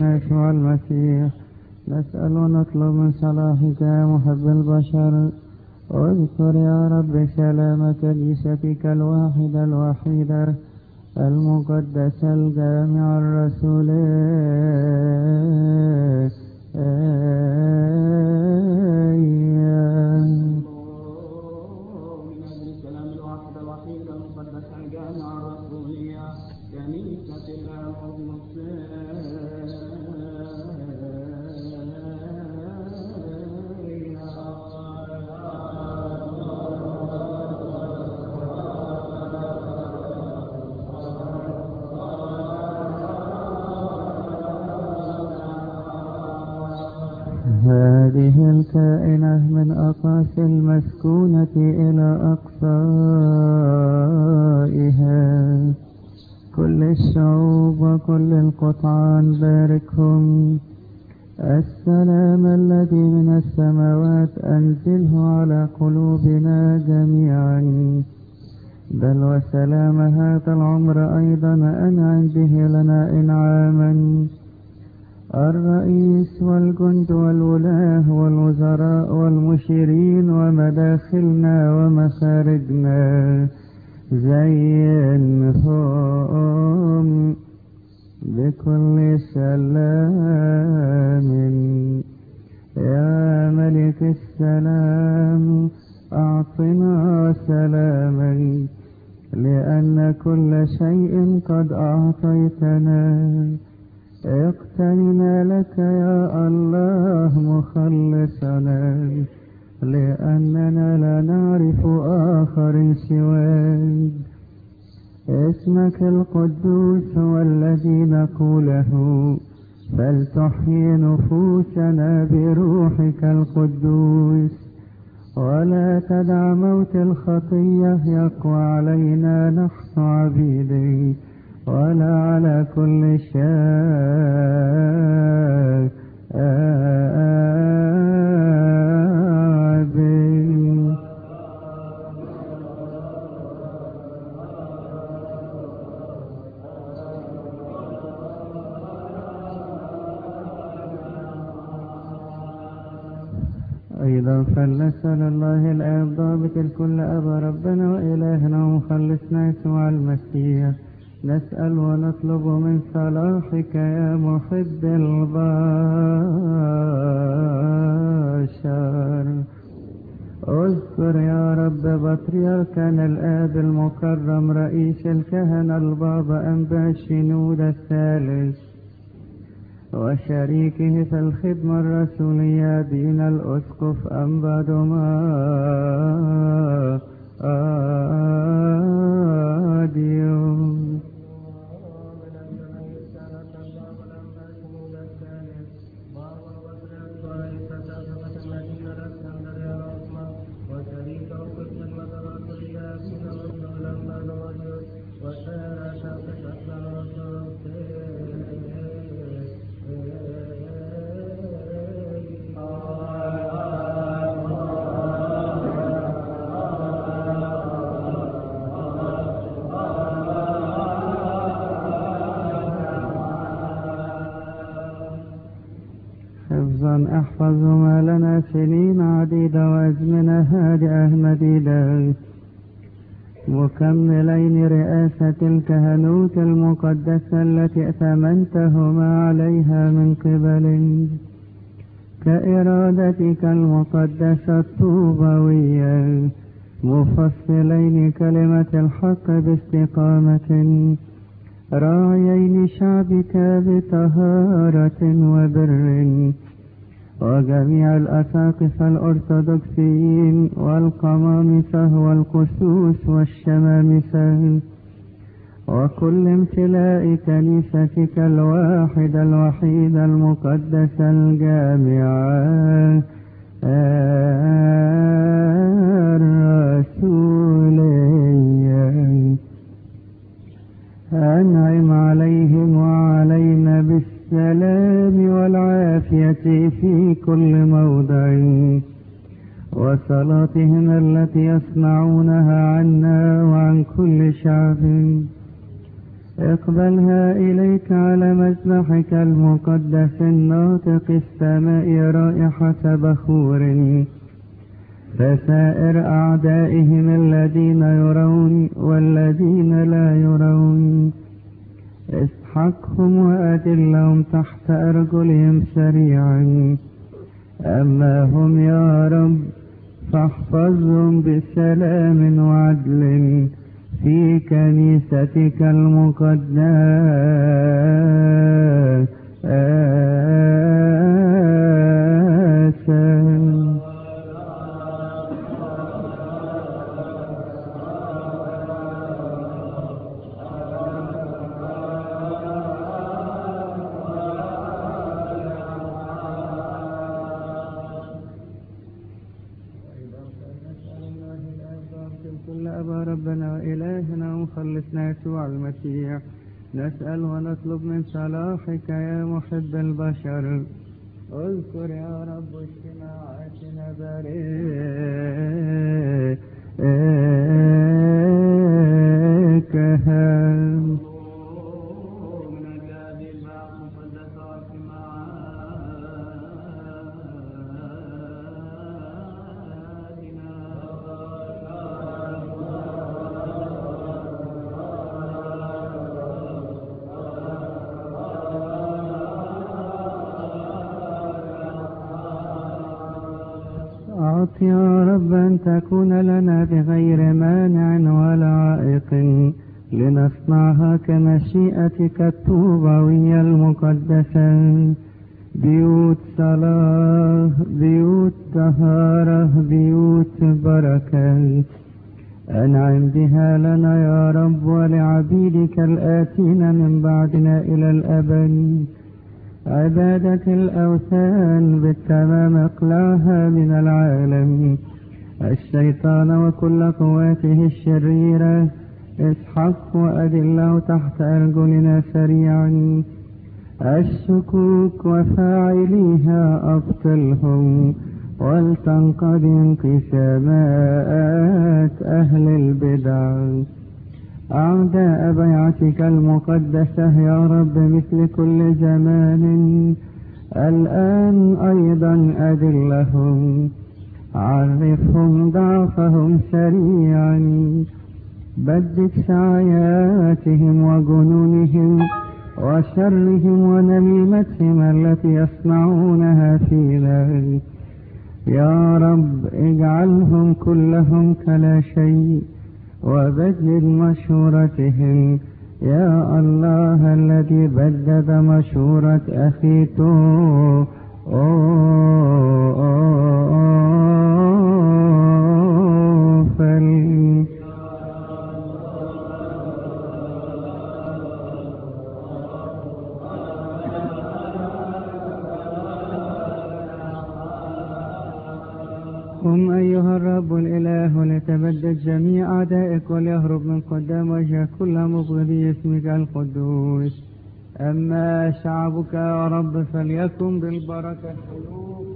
يسوع المسيح، نسأل ونطلب من صلاحك يا محب البشر. اذكر يا رب سلام كنيستك الواحدة الوحيدة المقدسة الجامعة الرسولية. السلام الواحد الوحيد المقدس الجامع الرسولية كنيسة الله هذه الكائنة من أقاصي المسكونة إلى أقصائها، كل الشعوب وكل القطعان باركهم. السلام الذي من السماوات أنزله على قلوبنا جميعا، بل وسلام هذا العمر أيضا أنعم به لنا إنعاما. الرئيس والجند والولاة والوزراء والمشيرين ومداخلنا ومخارجنا زينهم بكل سلام. يا ملك السلام أعطنا سلاما، لأن كل شيء قد أعطيتنا. اقتننا لك يا الله مخلصنا، لأننا لا نعرف آخر سواك. اسمك القدوس هو الذي نقوله، فلتحيي نفوسنا بروحك القدوس، ولا تدع موت الخطية يقوى علينا نحن عبيدك، ولا على كل شيء أيضا فلنسأل الله الآب ضابط الكل أبا ربنا وإلهنا ومخلصنا يسوع المسيح، نسأل ونطلب من صلاحك يا محب البشر. اذكر يا رب بطريركنا الآب المكرم رئيس الكهنة البابا أنبا شنود الثالث، وشريكه في الخدمة الرسولية دين الأسقف أنبا ديوم. حفظا احفظهما لنا سنين عديدة وازمنة هادئة مديدة، مكملين رئاسة الكهنوت المقدسة التي ائتمنتهما عليها من قبل كإرادتك المقدسة الطوبوية، مفصلين كلمة الحق باستقامة، راعيين شعبك بطهارة وبر، وجميع الأساقفة الأرثوذكسيين والقمامسة والقسوس والشمامسة، وكل امتلاء كنيستك الواحدة الوحيدة المقدسة الجامعة الرسولية. أنعم عليهم وعلينا بالسلام والعافية في كل موضع، وصلاتهم التي يصنعونها عنا وعن كل شعب، اقبلها إليك على مذبحك المقدس الناطق السماء رائحة بخور، فسائر أعدائهم الذين يرون والذين لا يرون اسحقهم وأدلهم تحت أرجلهم سريعا. أما هم يا رب فاحفظهم بسلام وعدل في كنيستك المقدسة. ربنا وإلهنا ومخلصنا يسوع المسيح، نسأل ونطلب من صلاحك يا محب البشر. اذكر يا رب اجتماعاتنا باركها. يا رب أن تكون لنا بغير مانع ولا عائق لنصنعها كمشيئتك الطوبوية المقدسة، بيوت صلاة، بيوت طهارة، بيوت بركة. أنعم بها لنا يا رب ولعبيدك الآتين من بعدنا إلى الأبد. عبادة الأوثان بالتمام اقلعها من العالم. الشيطان وكل قواته الشريرة اسحق وأدله تحت أرجلنا سريعا. الشكوك وفاعليها أبطلهم، ولتنقضي انقسامات أهل البدع. أعداء بيعتك المقدسة يا رب مثل كل زمان الآن أيضا أدلهم، عرفهم ضعفهم سريعا، بدد سعياتهم وجنونهم وشرهم ونميمتهم التي يصنعونها فينا. يا رب اجعلهم كلهم كلا شيء وبدد مشورتهم. يا الله الذي بدد مشورة أخي توفل. قم أيها الرب الإله لتبدد جميع أعدائك وليهرب من قدام وجهك كل مبغضي اسمك القدوس. أما شعبك يا رب فليكن بالبركة قلوب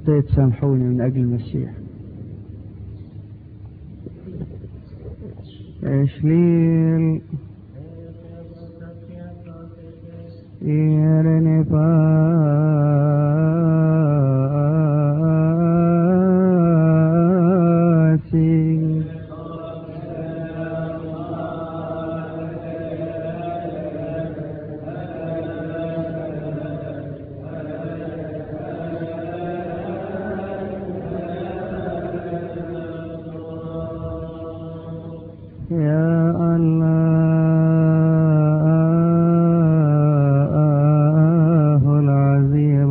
أخطيت سامحوني من أجل المسيح. إشليل إيرني باسي يا الله العظيم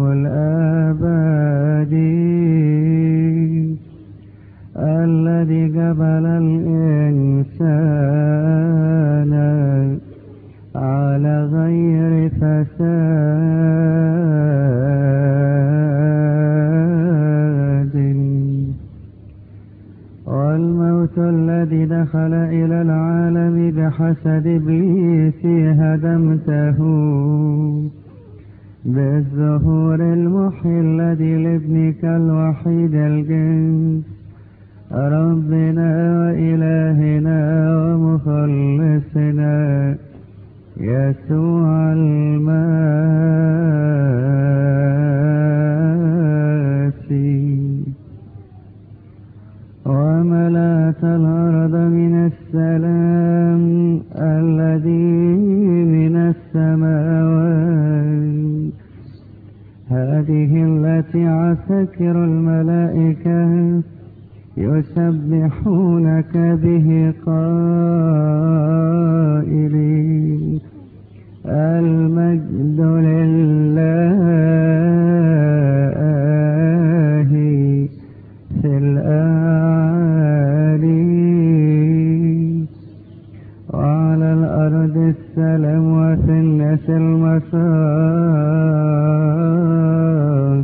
الأبدي الذي قبل الإنسان على غير فساد، والموت الذي دخل إلى العالم بحسد إبليس هدمته بالظهور المحيي الذي لابنك الوحيد الجنس ربنا وإلهنا ومخلصنا يسوع المسيح، وملأت الأرض من السلام الذي من السماوات، هذه التي عسكر الملائكة يسبحونك به قائلين المجد لله في الأعالي، وعلى الأرض السلام وفي الناس المسار.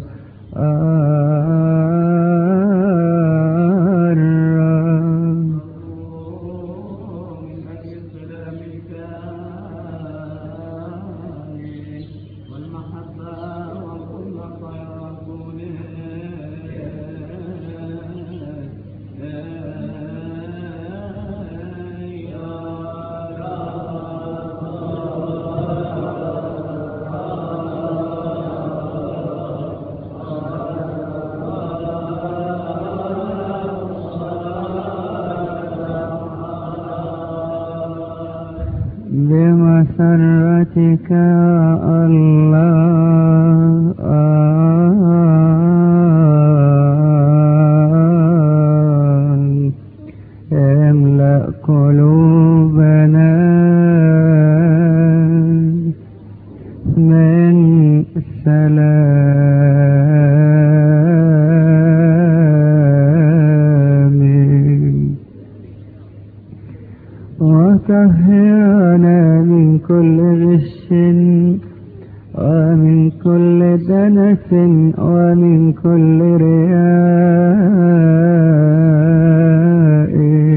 بمسرتك الله املأ قلوبنا من سلامك، وطهرنا من كل غش ومن كل دنس ومن كل رياء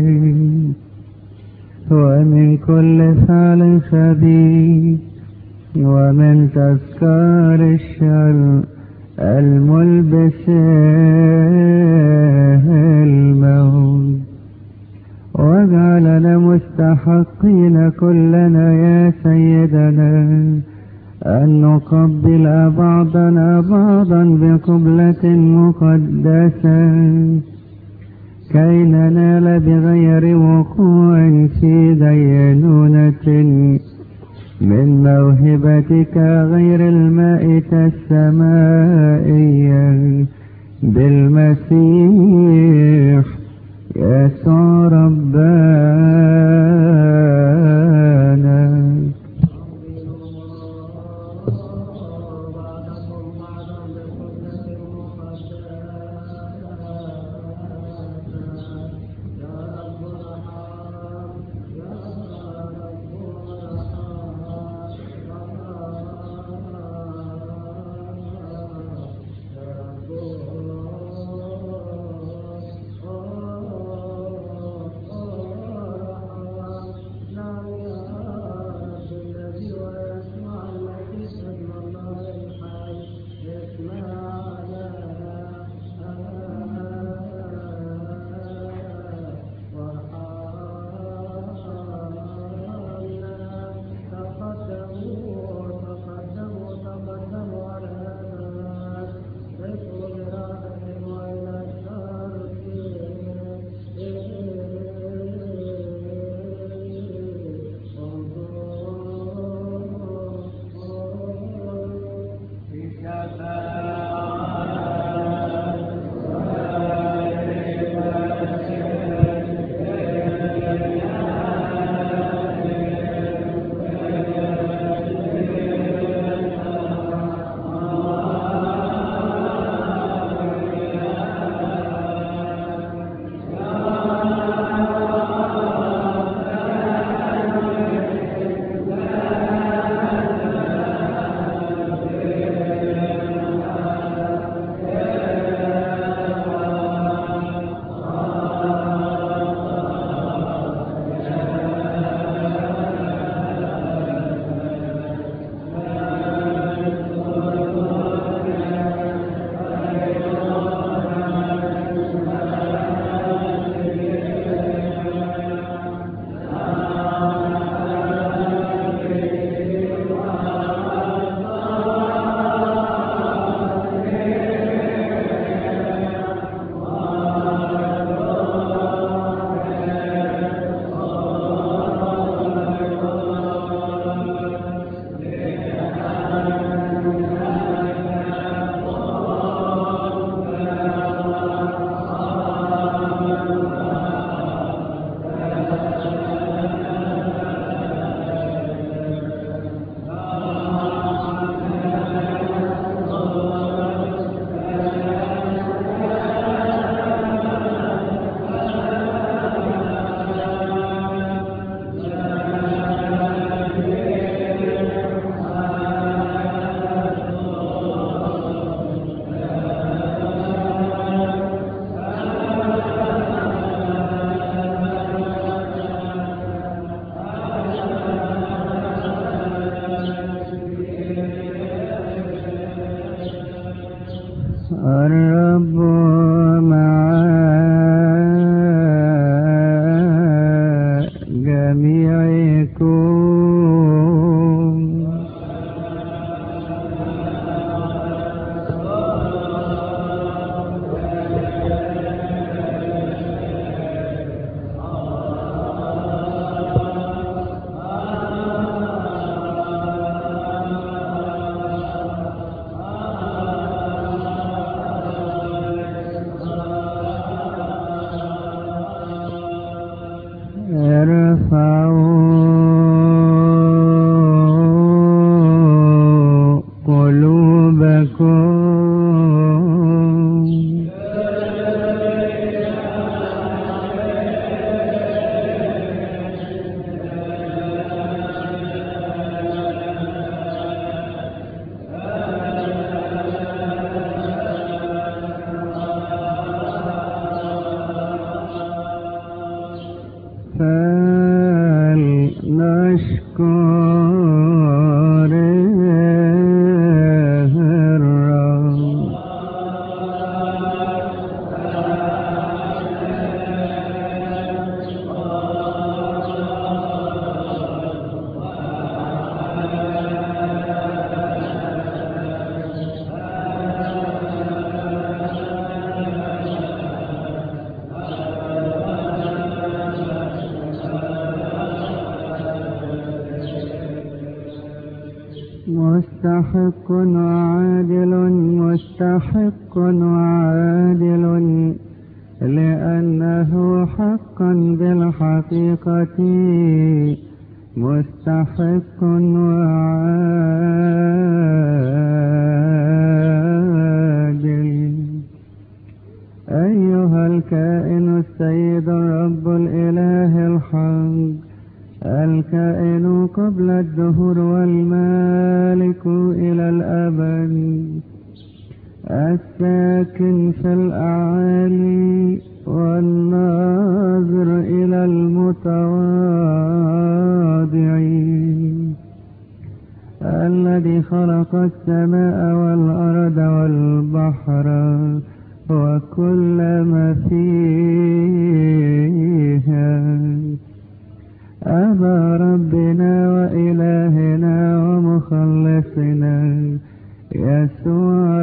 ومن كل فعل خبيث ومن تذكار الشر الملبس الموت، واجعلنا مستحقين كلنا يا سيدنا أن نقبل بعضنا بعضا بقبلة مقدسة كي ننال بغير وقوع في دينونة من موهبتك غير المائتة السمائية بالمسيح يسوع ربنا. الرب مع جميعكم. ارفعوا قلوبكم. فلنشكر الرب. مستحق وعادل مستحق وعادل، لأنه حقا بالحقيقة مستحق وعادل. أيها الكائن السيد الرب الإله الحق، الكائن قبل الدهور والمالك إلى الأبد، الساكن في الأعالي والناظر إلى المتواضعين، الذي خلق السماء والأرض والبحر وكل ما فيها، أبا ربنا وإلهنا ومخلصنا يسوع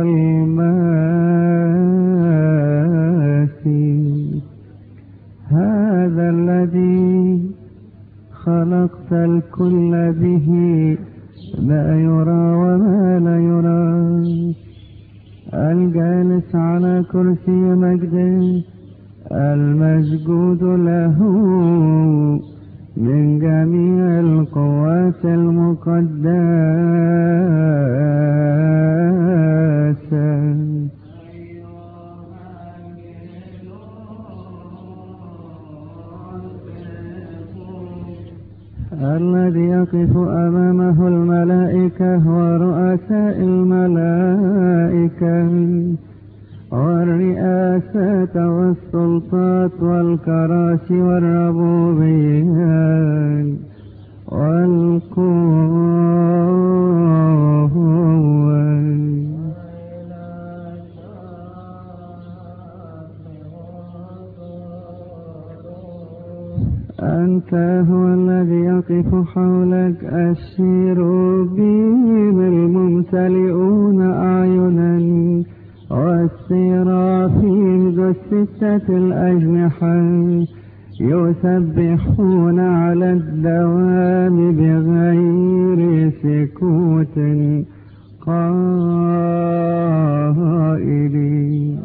المسيح، هذا الذي خلقت الكل به، ما يرى وما لا يرى، الجالس على كرسي مجده، المسجود له من جميع القوات المقدسة، الذي يقف أمامه الملائكة ورؤساء الملائكة والرئاسات والسلطات والكراسي والربوبيات والقوة. أنت هو الذي يقف حولك الشيروبيم الممتلئون أعينا، والسرافيم ذو الستة الأجنحة يسبحون على الدوام بغير سكوت قائلين: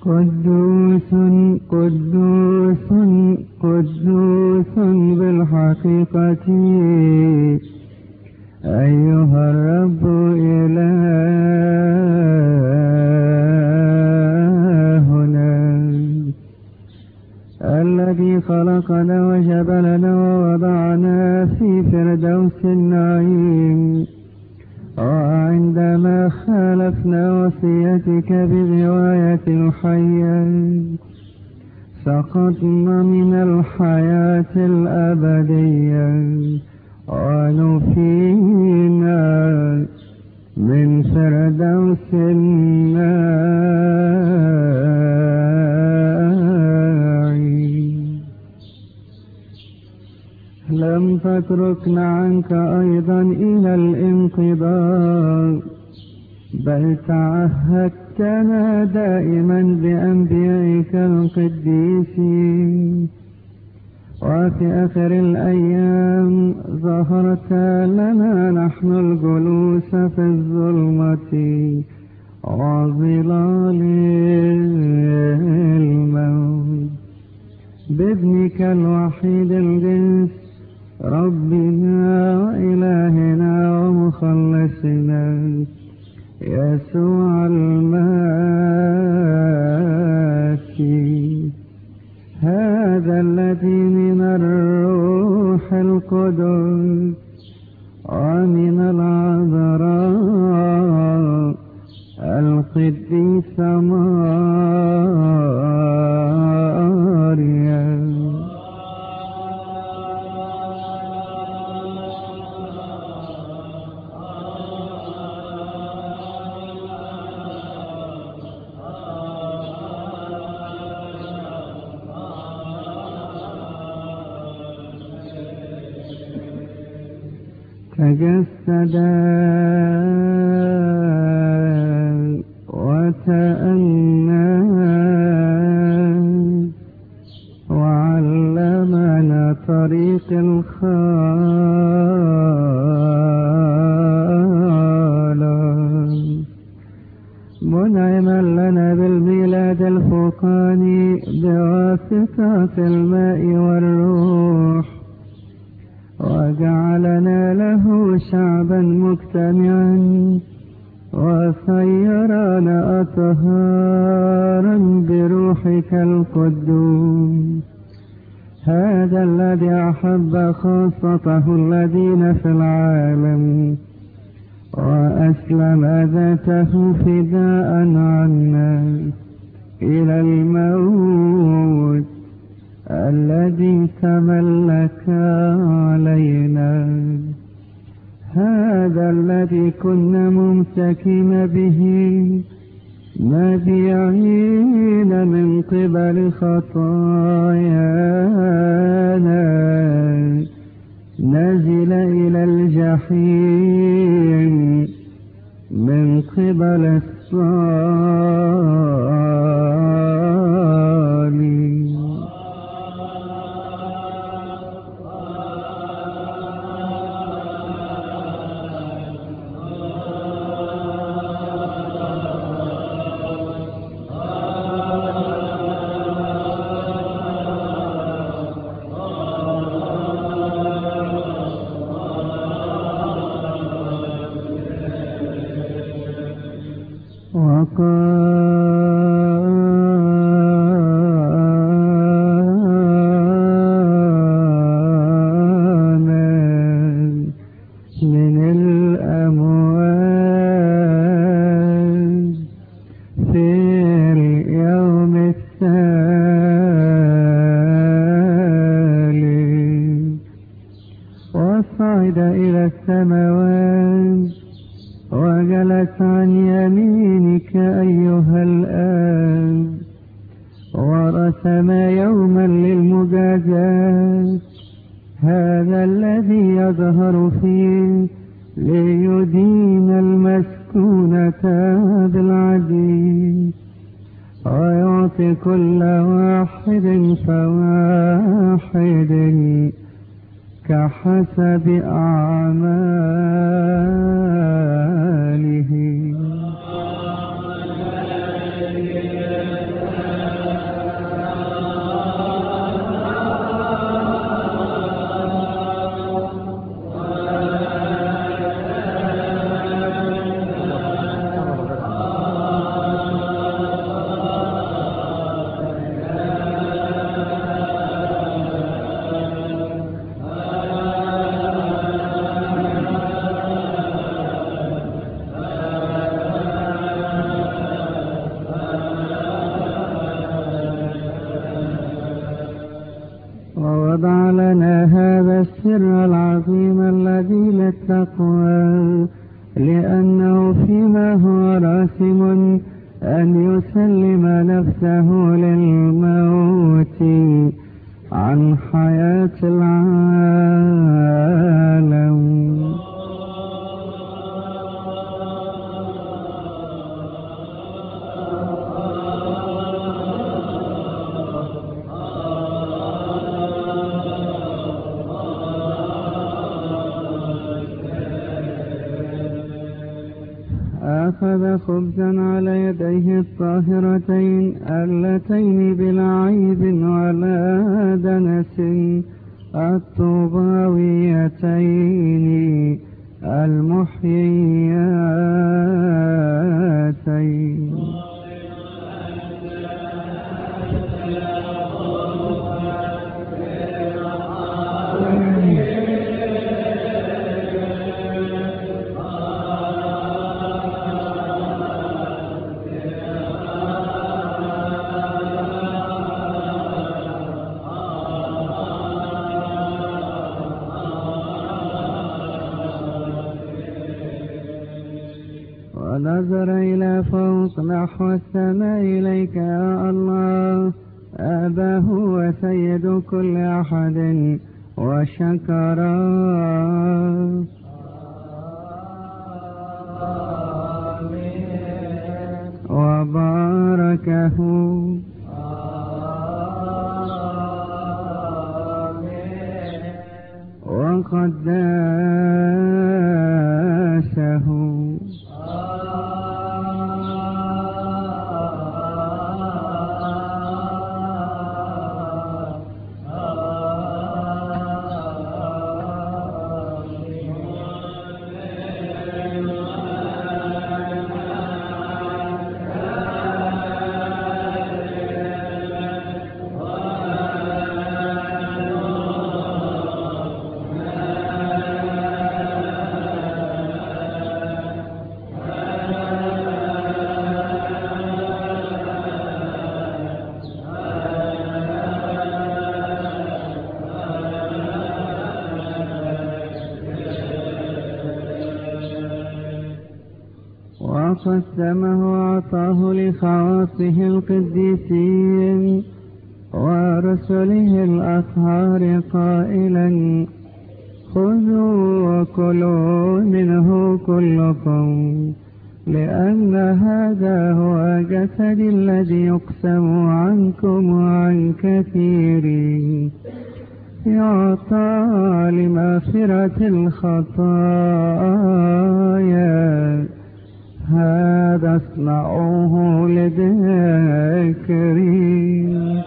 قدوس قدوس قدوس بالحقيقة أيها الرب إلهنا الذي خلقنا وجبلنا ووضعنا في فردوس النعيم، وعندما خالفنا وصيتك بغواية الحياة سقطنا من الحياة الأبدية ونفينا من فردوس النعيم. لم تتركنا عنك أيضا إلى الانقضاء، بل تعهدتنا دائما بأنبيائك القديسين، وفي آخر الأيام ظهرت لنا نحن الجلوس في الظلمة وظلال الموت بابنك الوحيد الجنس ربنا وإلهنا ومخلصنا يسوع المسيح، هذا الذي من الروح القدس ومن العذراء القديسة مريم تجسدا وتأنى وعلمنا طريق الخلاص، منعما لنا بالميلاد الفوقاني بواسطة الماء والروح، وجعلنا له شعبا مجتمعا وصيرنا أطهارا بروحك القدوس، هذا الذي أحب خاصته الذين في العالم وأسلم ذاته فداء عنا إلى الموت الذي تملك علينا، هذا الذي كنا ممسكين به مبيعين من قبل خطايانا نزل إلى الجحيم من قبل الصالب. وصعد إلى السماوات وجلس عن يمينك أيها الآب، ورسم يوما للمجازات، هذا الذي يظهر فيه ليدين المسكونة بالعدل ويعطي كل واحد فواحد كحسب أعماله. السر العظيم الذي للتقوى، لأنه فيما هو راسم أن يسلم نفسه للموت عن حياة العالم. أخذ خبزا على يديه الطاهرتين اللتين بلا عيب ولا دنس الطوباويتين المحييتين. ونظر إلى فوق نحو السماء إليك يا الله أباه وسيد كل أحد وشكرا وباركه وقدسه. وقسمه وأعطاه لخواصه القديسين ورسله الأطهار قائلا خذوا وكلوا منه كلكم لأن هذا هو جسدي الذي يقسم عنكم وعن كثيرين يعطى لمغفرة الخطايا. هذا اصنعوه لذكري.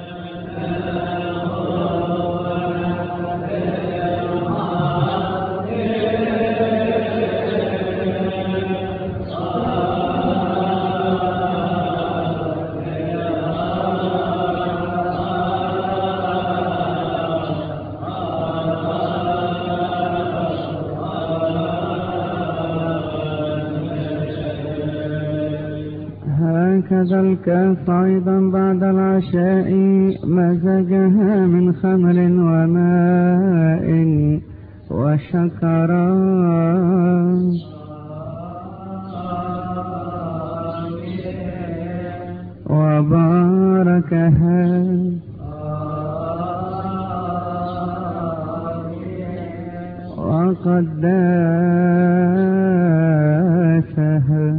هكذا الكأس أيضا بعد العشاء مزجها من خمر وماء وشكرا وباركها وقدسها.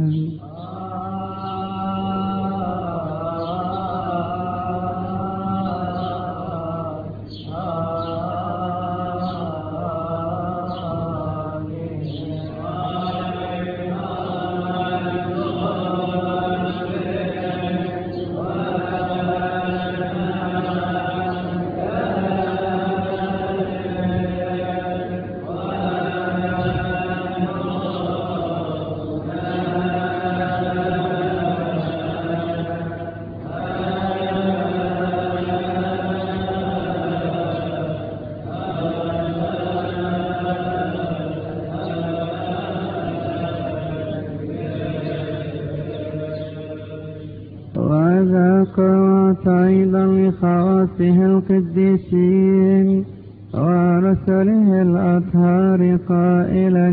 وذاك أيضا لخواصه القديسين ورسله الأطهار قائلا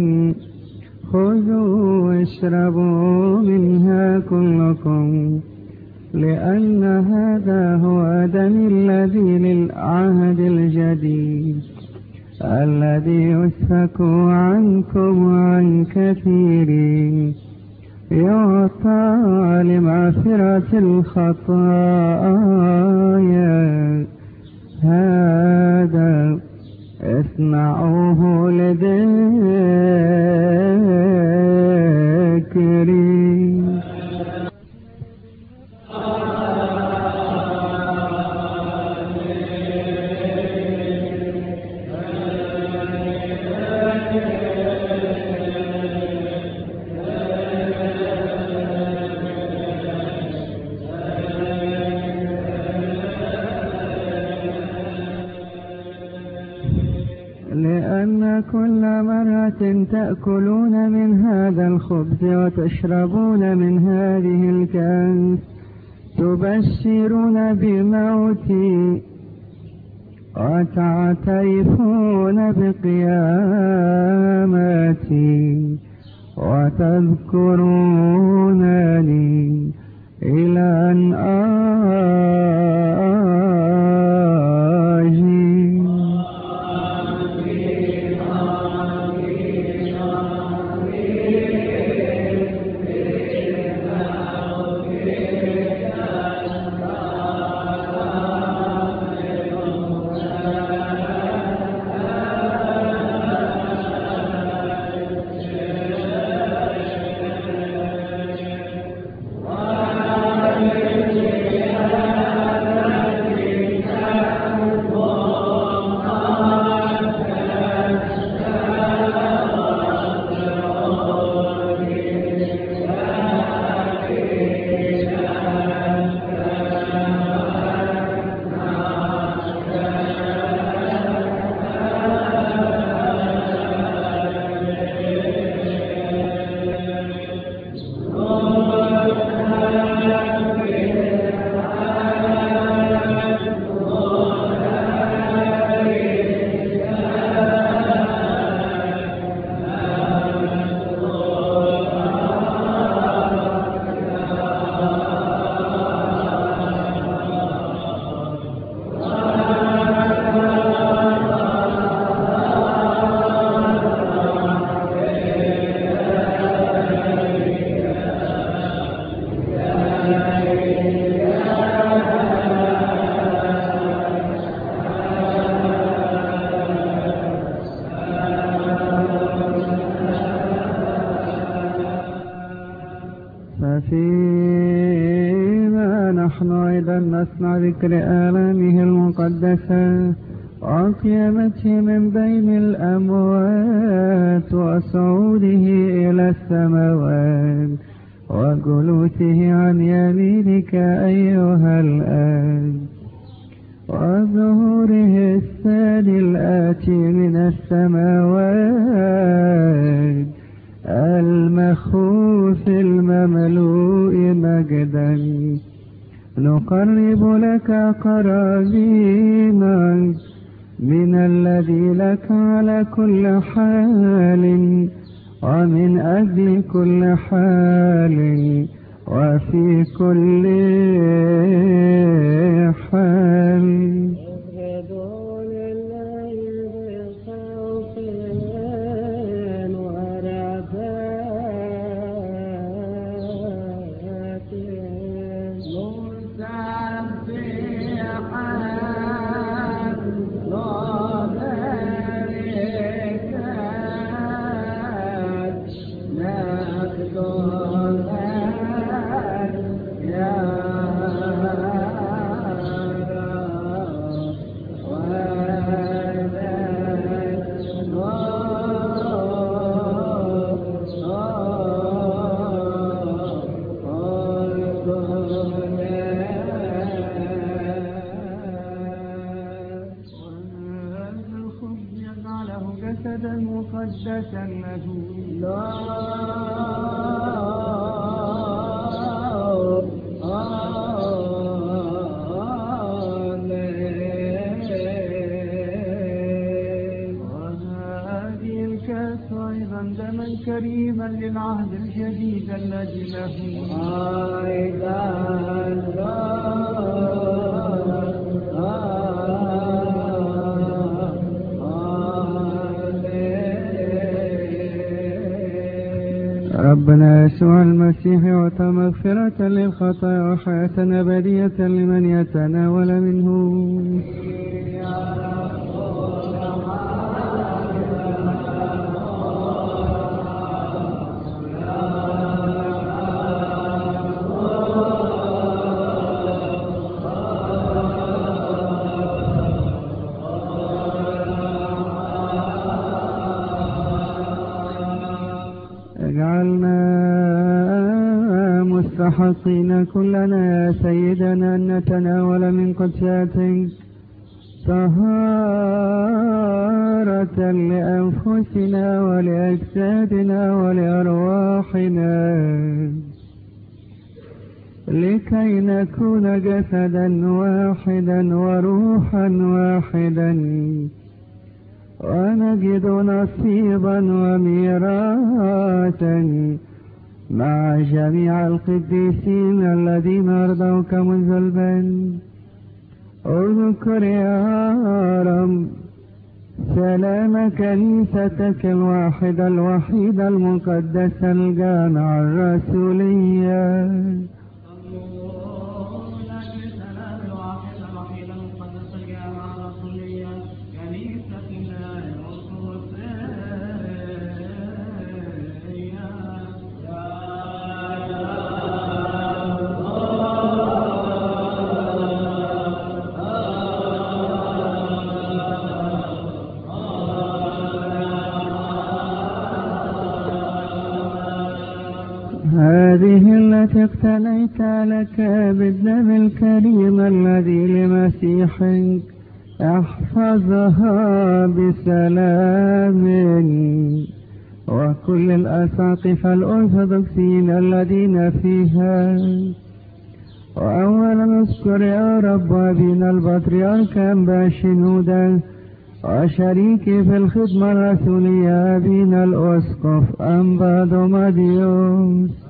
خذوا واشربوا منها كلكم لأن هذا هو دمي الذي للعهد الجديد الذي يسفك عنكم وعن كثيرين يعطى لمغفرة الخطايا. هذا اصنعوه لذكري. لأن كل مرة تأكلون من هذا الخبز وتشربون من هذه الكأس تبشرون بموتي وتعترفون بقيامتي وتذكرونني إلى أن آجي. ففيما نحن أيضا نصنع ذكر آلامه المقدسة وقيامته من بين الأموات وصعوده إلى السماوات وجلوسه عن يمينك أيها الآب وظهوره الثاني الآتي من السماوات المخوف المملوء مجدا نقرب لك قرابينا من الذي لك على كل حال ومن أجل كل حال وفي كل حال. مقدسا له الذي له ربنا يسوع المسيح وأعطى مغفرة للخطايا وحياة أبدية لمن يتناول منه. اجعلنا مستحقين كلنا يا سيدنا أن نتناول من قدساتك طهارة لأنفسنا ولأجسادنا ولأرواحنا لكي نكون جسدا واحدا وروحا واحدا ونجد نصيبا وميراثا مع جميع القديسين الذين أرضوك منذ البدء. اذكر يا رب سلام كنيستك الواحدة الوحيدة المقدسة الجامعة الرسولية هذه التي اقتنيت لك بالدم الكريم الذي لمسيحك احفظها بسلام. وكل الأساقفة الأرثوذكسيين الذين فيها وأولا اذكر يا رب أبينا البطريرك أنبا شنودة وشريكي في الخدمة الرسولية أبينا الأسقف أنبا دوماديوس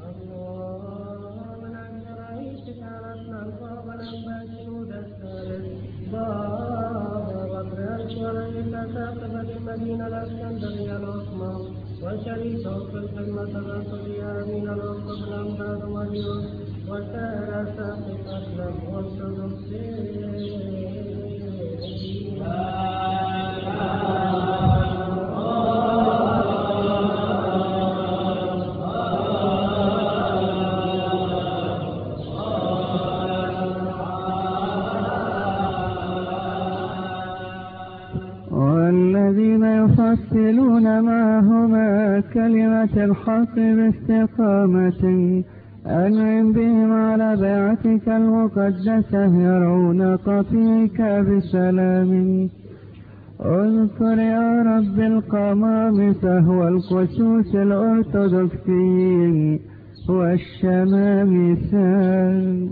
وشريكه في الخدمة الرسولية أبينا الأسقف أنبا دوماديوس وسائر أساقفة الأرثوذكسيين. والذين يفصلون معهما كلمة الحق باستقامة أنعم بهم على بيعتك المقدسة يرعون قطيعك بسلام. اذكر يا رب القمامسة والقسوس الأرثوذكسيين والشمامسة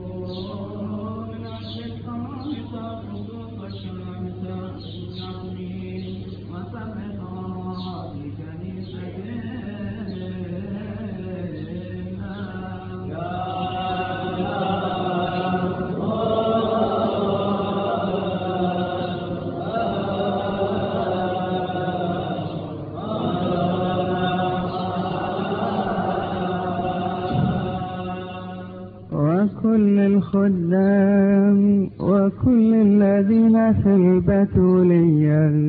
وكل الخدام وكل الذين في البتولية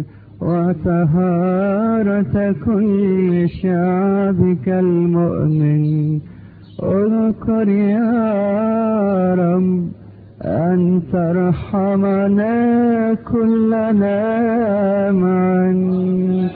وطهارة كل شعبك المؤمن. اذكر يا رب أن ترحمنا كلنا معا.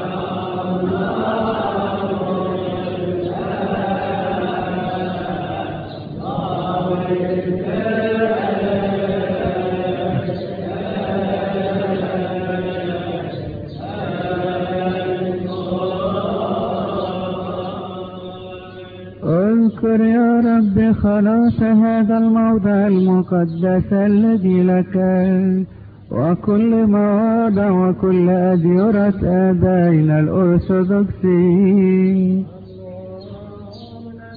اذكر يا رب خلاص هذا الموضع المقدس الذي لك وكل مواضع وكل أديرة آبائنا الأرثوذكسيين.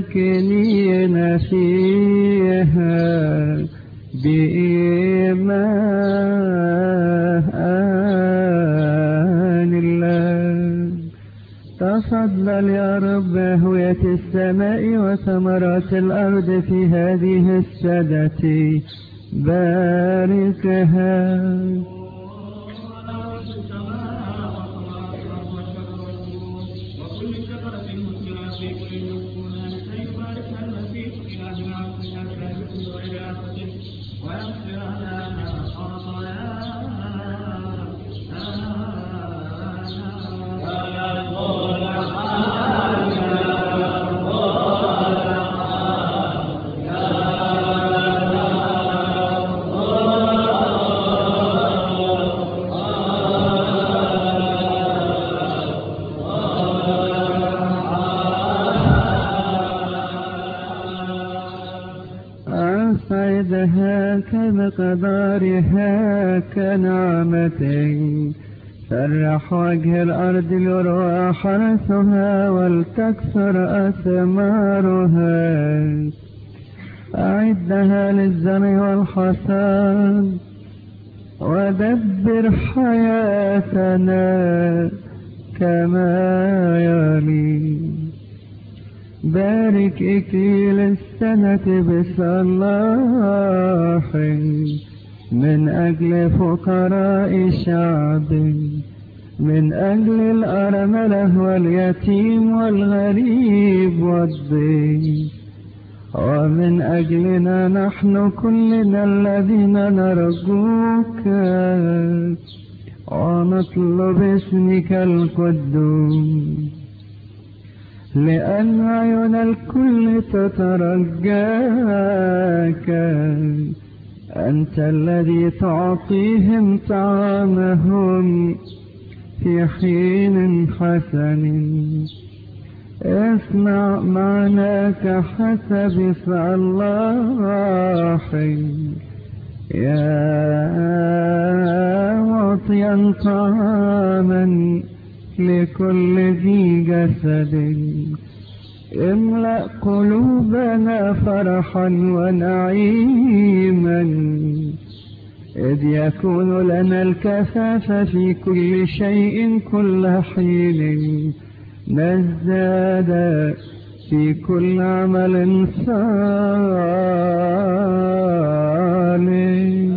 ساكنين فيها بإيمان الله. تفضل يا رب هوية السماء وثمرات الأرض في هذه السدة، باركها. أصعدها كمقدارها كنعمة، فرح وجه الأرض ليروى حرثها ولتكثر أثمارها. أعدها للزرع والحصاد ودبر حياتنا كما يلي. بارك إكليل السنة بصلاح من أجل فقراء شعب، من أجل الأرملة واليتيم والغريب والضيف، ومن أجلنا نحن كلنا الذين نرجوك ونطلب اسمك القدوس، لأن عيون الكل تترجاك. أنت الذي تعطيهم طعامهم في حين حسن. اصنع معنا كحسب صلاح يا معطيا طعاما لكل ذي جسد. املأ قلوبنا فرحا ونعيما، إذ يكون لنا الكفاف في كل شيء كل حين، نزداد في كل عمل صالح.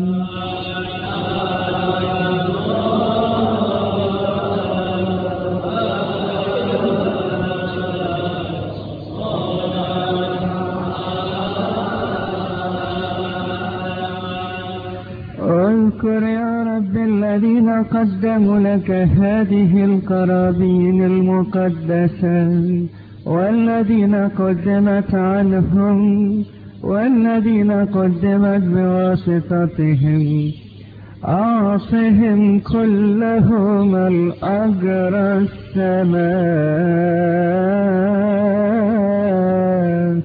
اذكر يا رب الذين قدموا لك هذه القرابين المقدسة، والذين قدمت عنهم، والذين قدمت بواسطتهم. أعطهم كلهم الأجر السماء.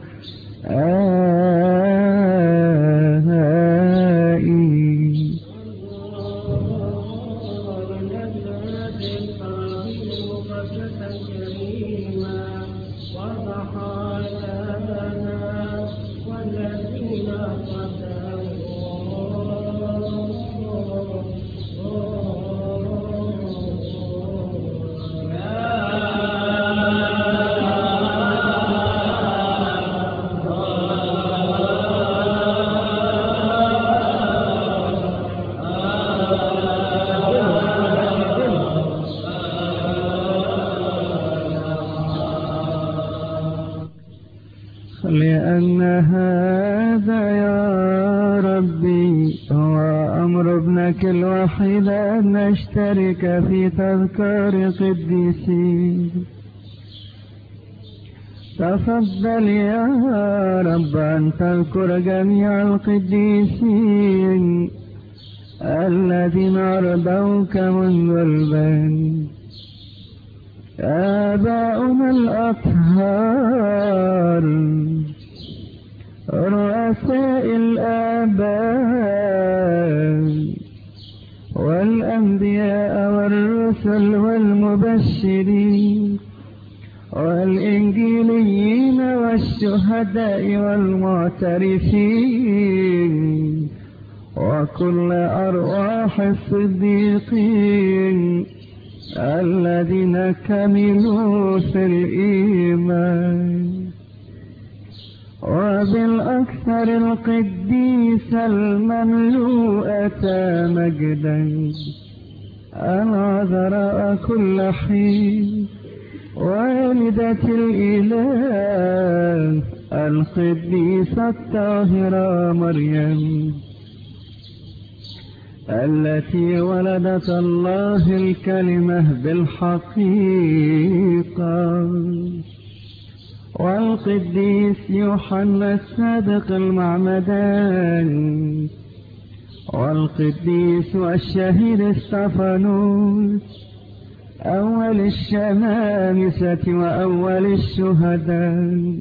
لأن هذا يا ربي هو أمر ابنك الوحيد، أن نشترك في تذكار قديسين. تفضل يا رب أن تذكر جميع القديسين الذين رضوك منذ البدء، آباؤنا الأطهار، رؤساء الآباء والأنبياء والرسل والمبشرين والإنجيليين والشهداء والمعترفين وكل أرواح الصديقين الذين كملوا في الإيمان، وبالأكثر القديس المملوءة مجدا العذراء كل حين والدة الإله القديسة الطاهرة مريم التي ولدت الله الكلمة بالحقيقة، والقديس يوحنا الصادق المعمدان، والقديس والشهيد استفانوس أول الشمامسة وأول الشهداء،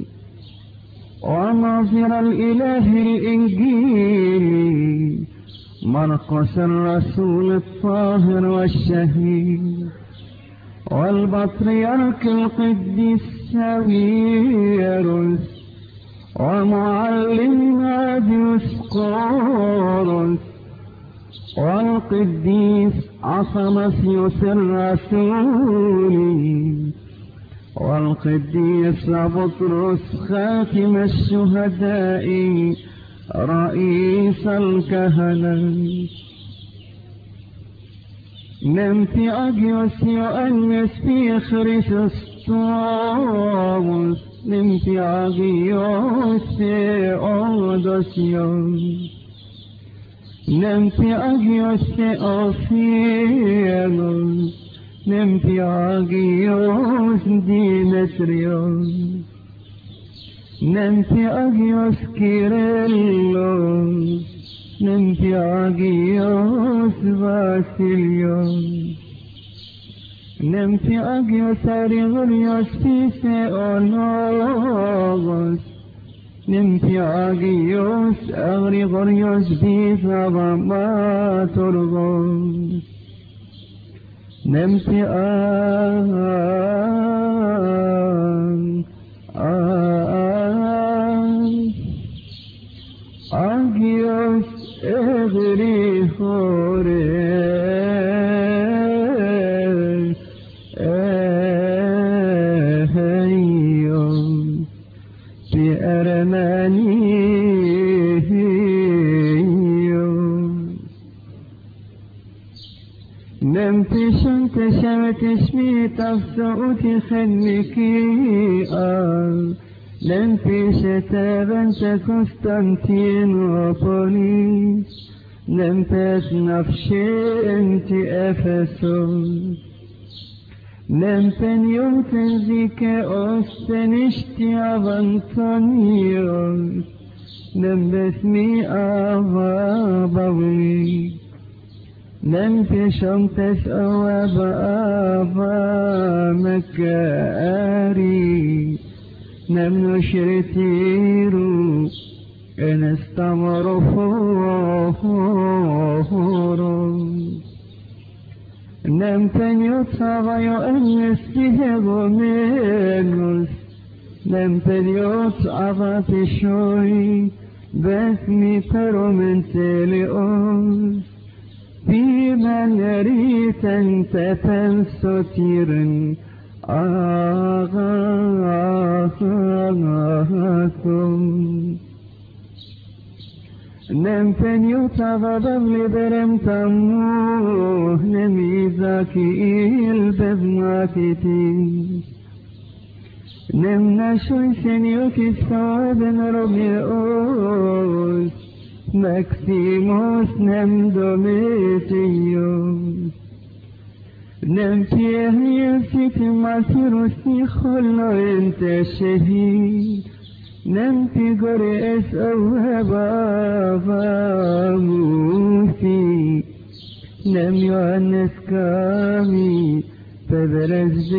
وناظر الإله الإنجيل مرقس الرسول الطاهر والشهيد، والبطريرك القديس ساويروس، ومعلم ديوسقوروس، والقديس أثناسيوس الرسول، والقديس بطرس خاتم الشهداء رئيس الكهنة. نمتي أجيوس يؤنس في خريستوس، نمتي أجيوس في أودوسيوس، نمتي أجيوس في أوفيلوس، نمتي أجيوس ديمتريوس، نمتي أجيوس كيرلوس، نمتي أجيوس باسيليوس، نمتي أجيوس أريغوريوس في سيولوغوس، نمتي أجيوس أغريغوريوس بيزاباماتورغوس، نمتي أجيوس إغريغوريوس في أرمانيوس، نمتي شمت شمت شميت أفسؤتي خلكي نمتي شتابنت قسطنطينوبوليس، نمتت نفشي انت أفسوس، نمتن يوتن ذيك أستنشتي أفنطونيوس، نمبثمي أفابوي، نمتي شمتس أوابا مكاري، نم نشرتيرو إن استمروا فورو، نم تنيوتا يؤنس تهبو منوس، نم تنيوتا تشوي بثمي ترو من تليوس، في من ريت أنت تنسوتيرن نمتن يتغضب لبرم تموه نميزاكي البذناتي، نمنا شوي سنيوكي الثواب ربيعوس، مكسيموس نمدوميتيوس، نمتي يسيت ماسيروسي خلو انت شهيد، نمتي قريس أوهبا موسي، نم يونس كامي فبرز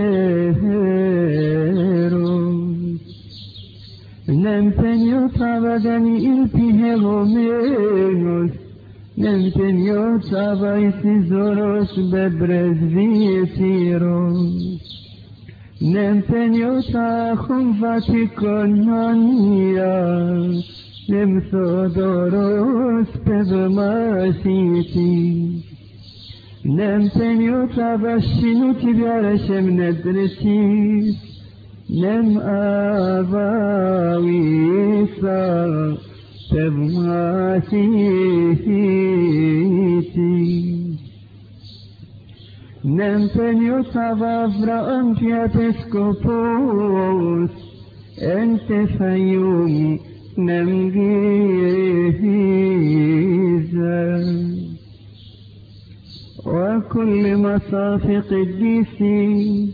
بتهرون، نمتن يطابدني إلفيه غمينوس، نمتن يطابيسي زوروس ببرز بيسيرون، Nempenjuta humvatikononia, nemthodoros pedmasiti, nempenjuta vashinuti vyarashem nedretis, nem avavisa pedmasiti. Nempenjus Avram Episkopos, Entefayum, Nemgiza, وكل مصافق الديسين،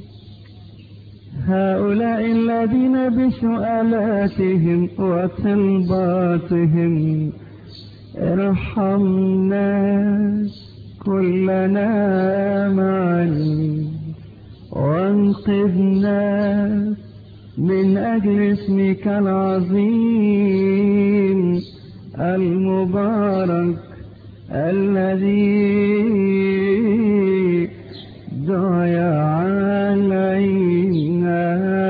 هؤلاء الذين بسؤالاتهم وطلباتهم ارحمنا كلنا معا وانقذنا من أجل اسمك العظيم المبارك الذي دعي علينا.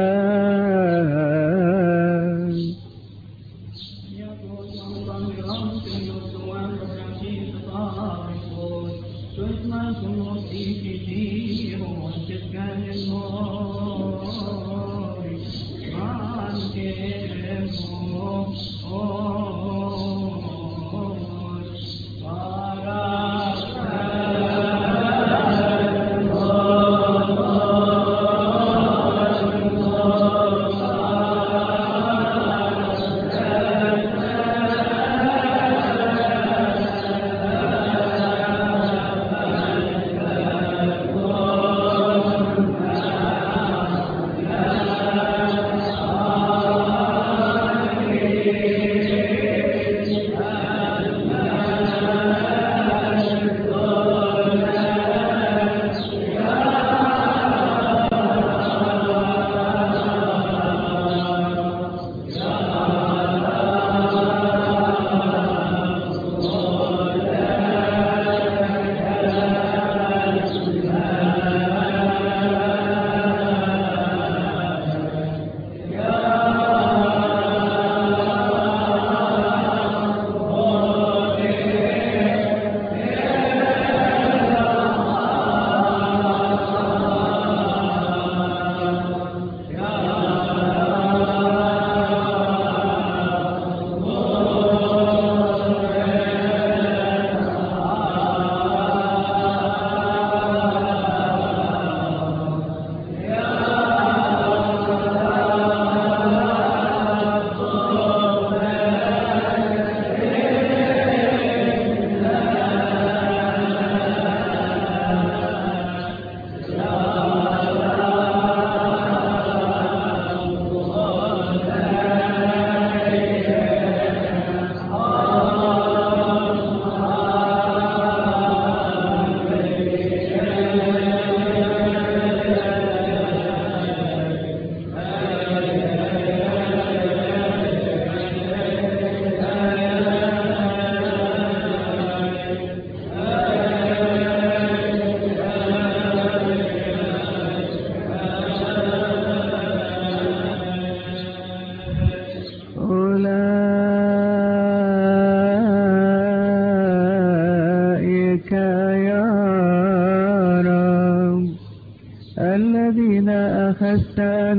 الذين أخذت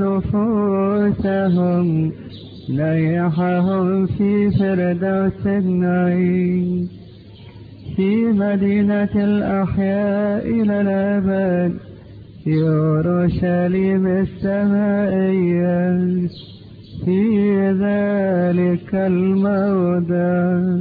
نفوسهم ليحهم في فردوس النعيم في مدينة الأحياء إلى الأبد يورشليم السمائية في ذلك الموضع.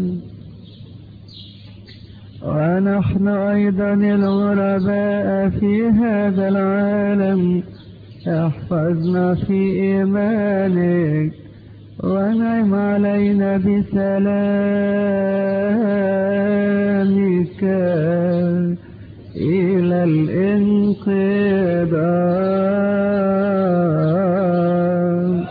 ونحن أيضا الغرباء في هذا العالم احفظنا في إيمانك ونعم علينا بسلامك إلى الانقضاء.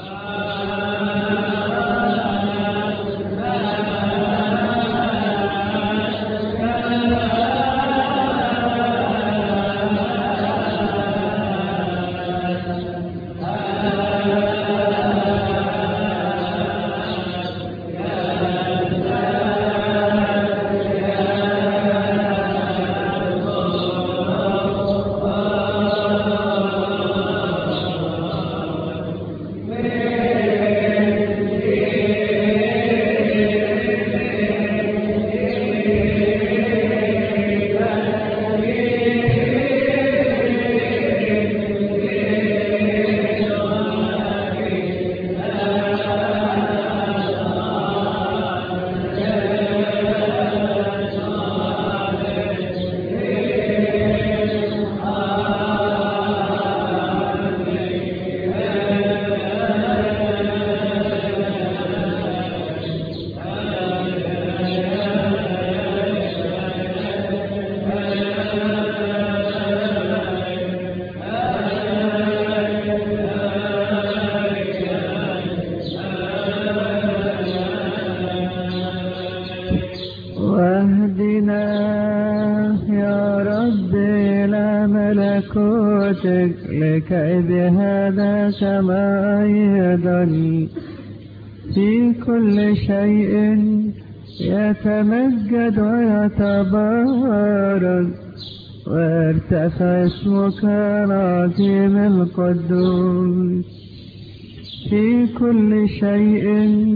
قدرتك لكي بهذا كما أيضا في كل شيء يتمجد ويتبارك وارتفع اسمك العظيم القدوس في كل شيء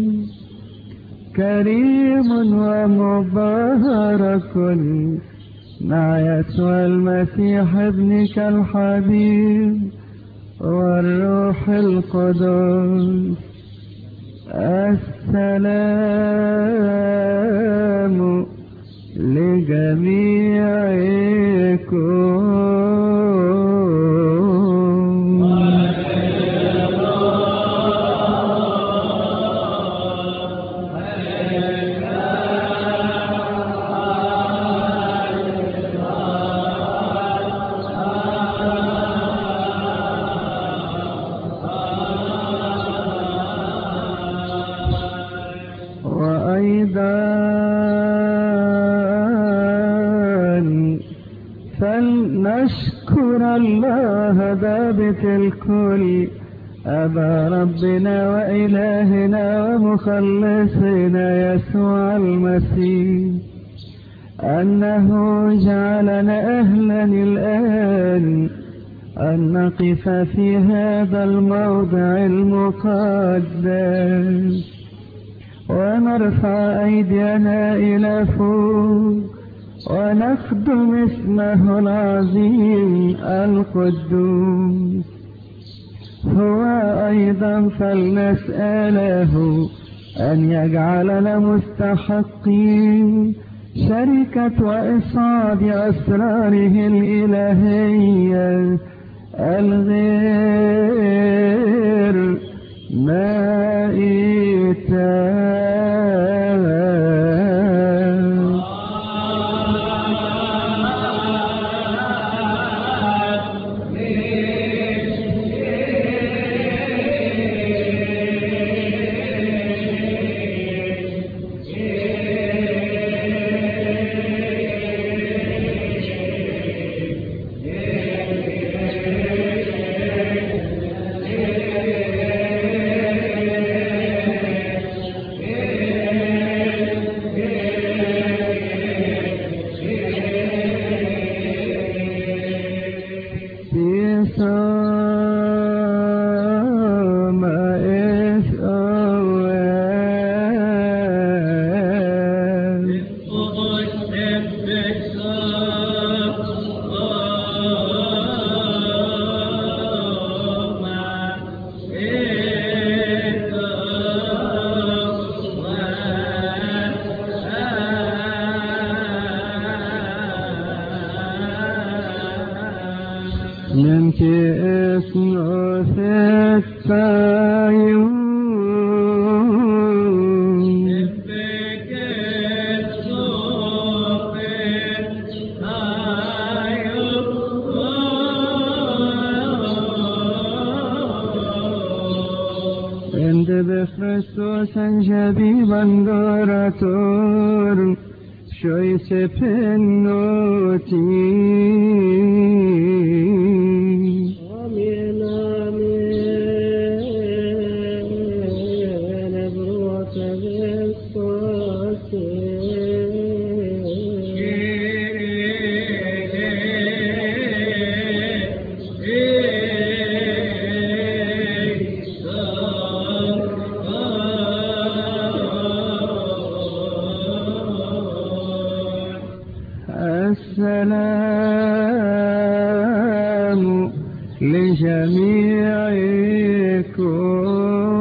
كريم ومبارك مع يسوع المسيح ابنك الحبيب والروح القدس. السلام لجميعكم. فلنشكر الله ضابط الكل أبا ربنا وإلهنا ومخلصنا يسوع المسيح أنه جعلنا أهلا الآن أن نقف في هذا الموضع المقدس ونرفع أيدينا إلى فوق ونخدم اسمه العظيم القدوس. هو أيضا فلنسأله أن يجعلنا مستحقين شركة وإصعاد أسراره الإلهية الغير مائتة. السلام لجميعكم.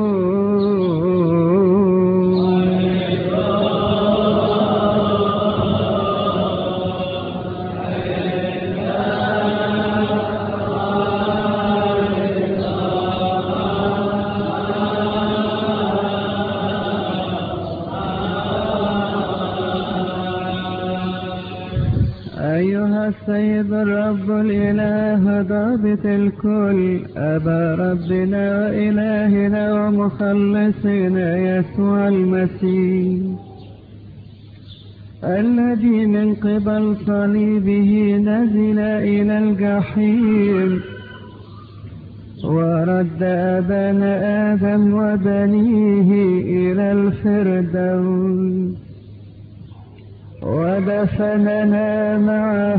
أيها السيد الرب الإله ضابط الكل أبا ربنا وإلهنا ومخلصنا يسوع المسيح الذي من قبل صليبه نزل إلى الجحيم ورد أبانا آدم وبنيه إلى الفردوس ودفننا معه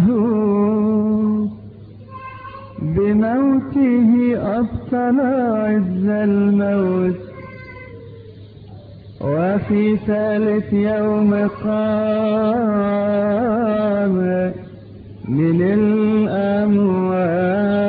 بموته أبطل عز الموت وفي ثالث يوم قام من الأموات.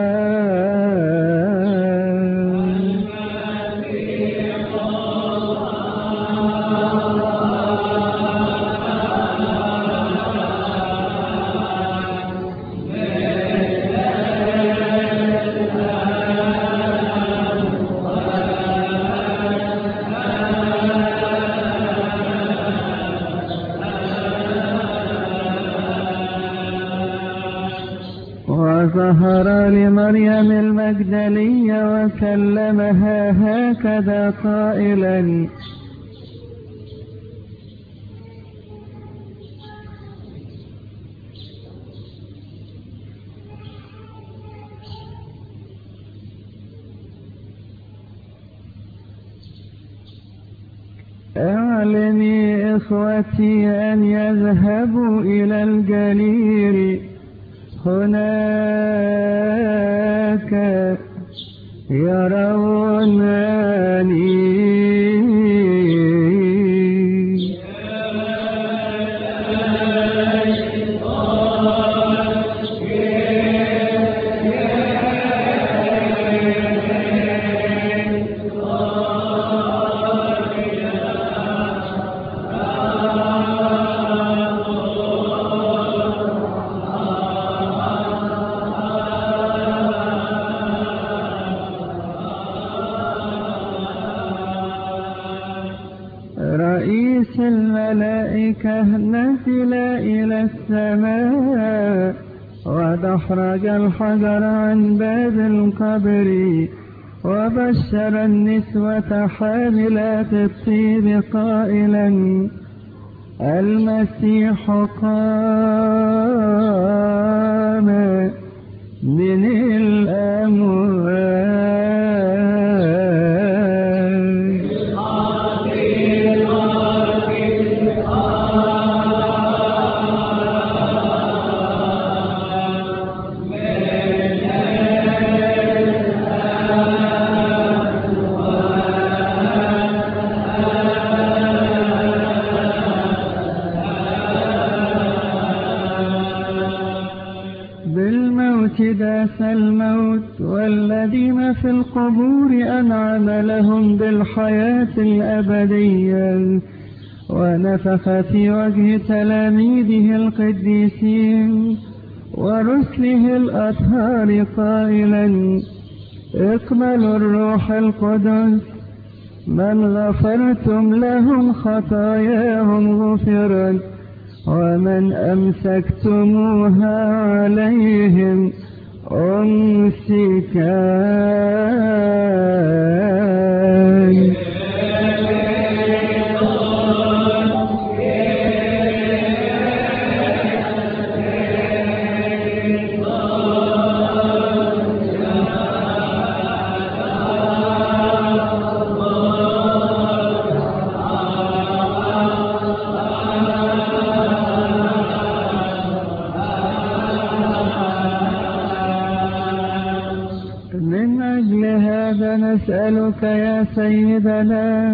وظهر لمريم المجدلية وكلمها هكذا قائلا: اعلمي إخوتي أن يذهبوا إلى الجليل، هناك يرونني. رئيس الملائكة نزل إلى السماء ودحرج الحجر عن باب القبر وبشر النسوة حاملات الطيب قائلا: المسيح قام من الأموات. بالموت داس الموت، والذين في القبور أنعم لهم بالحياة الأبدية، ونفخ في وجه تلاميذه القديسين ورسله الأطهار قائلا: اقبلوا الروح القدس، من غفرتم لهم خطاياهم غفرت، ومن أمسكتموها عليهم أمسكان. من أجل هذا نسألك يا سيدنا،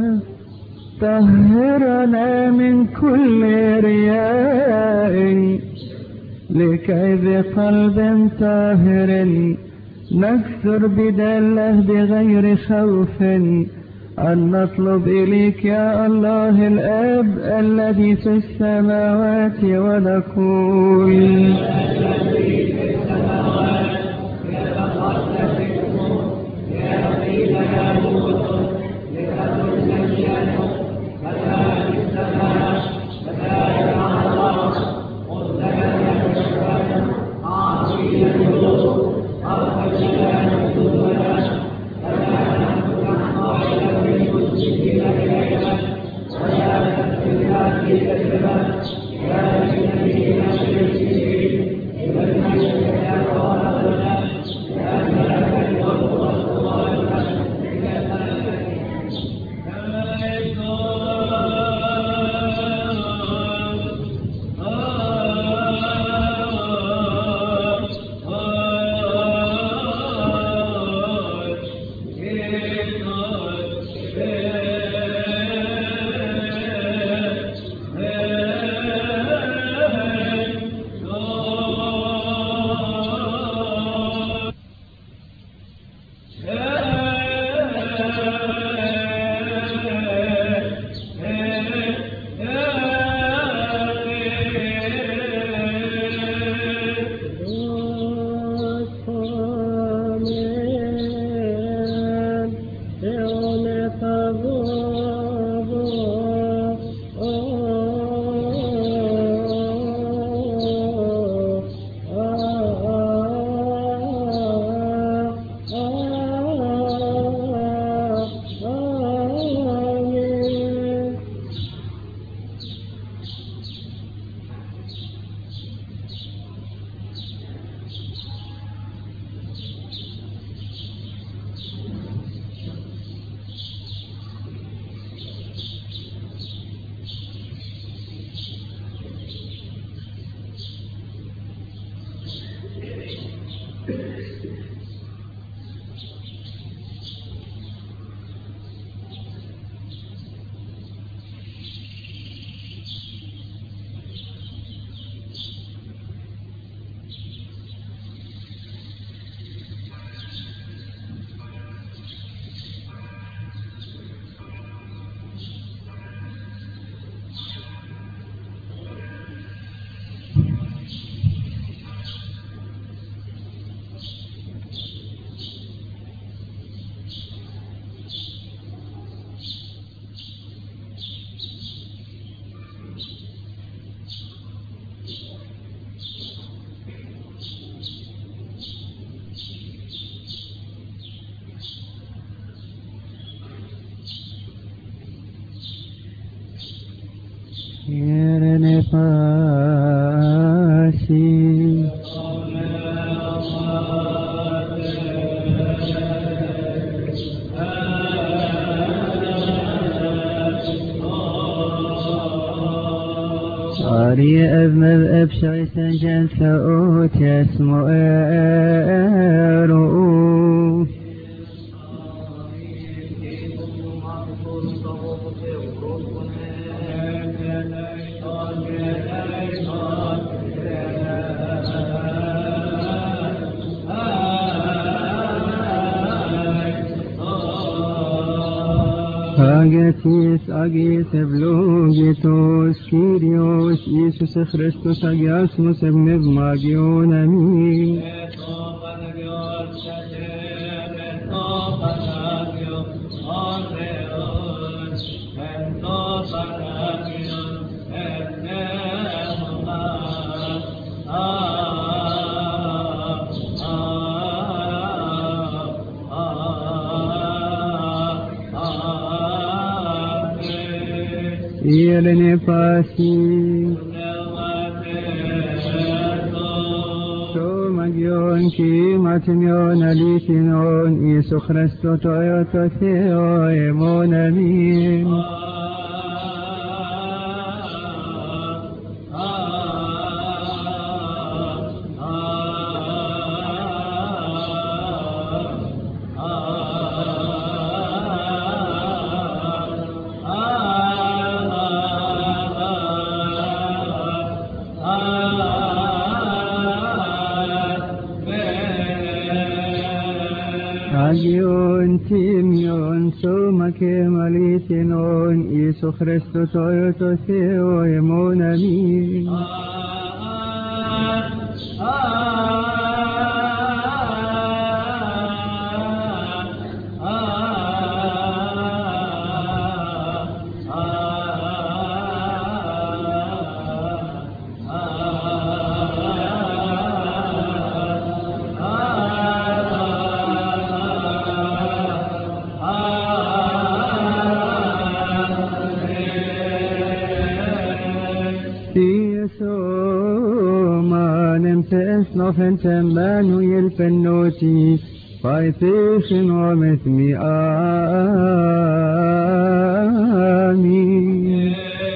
طهرنا من كل رياء، لكي بقلب طاهر نكثر بداله بغير خوف أن نطلب إليك يا الله الآب الذي في السماوات ونقول: Irene pasi Ari evmev ebşay senjen saut yasmu eru Agetis, agis evlogitos, Kyrios, Iisus Christus, agiasmus ebnev magion, amin. Irene pasi Somagion ki matimion alitinon Isu Christo toyoto theo emon amin. Agion timion soma kemalitinon Isu Christo toyoto theo emon amin. Nofen temmanu yelfennoti Faitishin omethmi amin.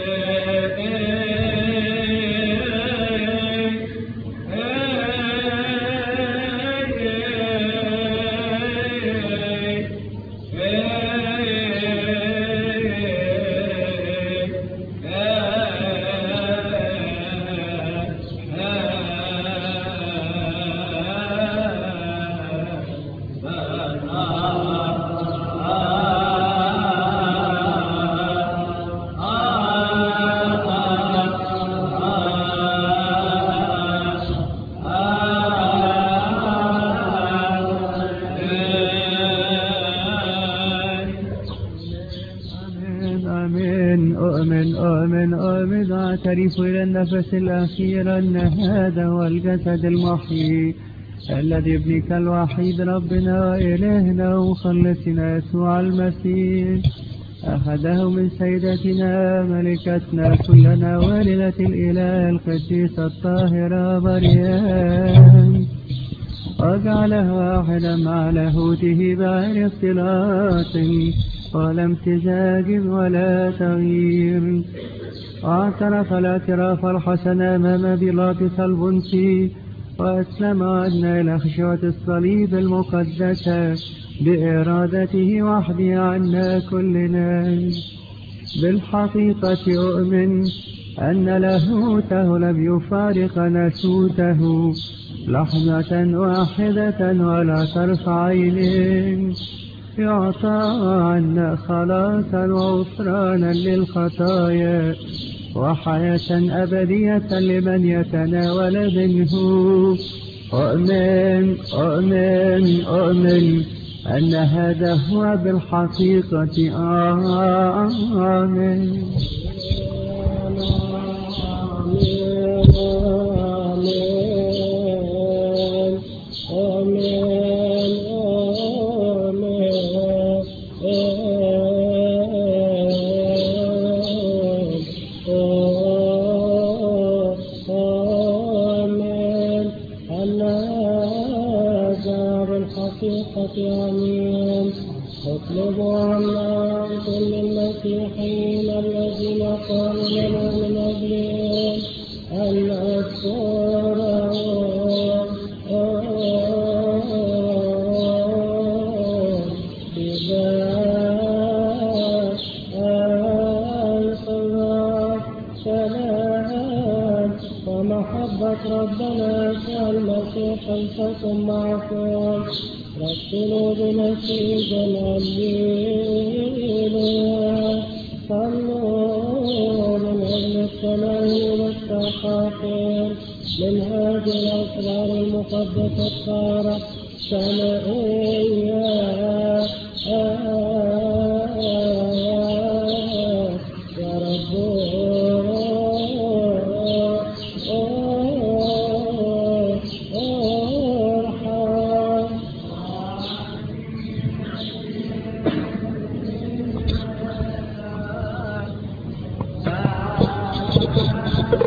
أعترف إلى النفس الأخير أن هذا هو الجسد المحيي الذي ابنك الوحيد ربنا وإلهنا ومخلصنا يسوع المسيح أخذه من سيدتنا ملكتنا كلنا والدة الإله القديسة الطاهرة مريم وجعله واحدا مع لاهوته بغير اختلاط ولا امتزاج ولا تغيير. واعترف الاعتراف الحسن أمام بيلاطس البنطي وأسلم عنا إلى خشوة الصليب المقدسة بإرادته وحده عنا كلنا. بالحقيقة أؤمن أن لاهوته لم يفارق ناسوته لحظة واحدة ولا طرف عين. يعطى عنا خلاصا وغفرانا للخطايا وحياة أبدية لمن يتناول منه. أؤمن أؤمن أؤمن أن هذا هو بالحقيقة. آمين. Oh ومحبة ربنا يسوع المسيح فلتكن معكم. رتلوا بنشيد الهللويا. صلوا من أجل التمام والتحقيق من هذه الأسرار المقدسة الصارت سمائية. يا رب ارحم.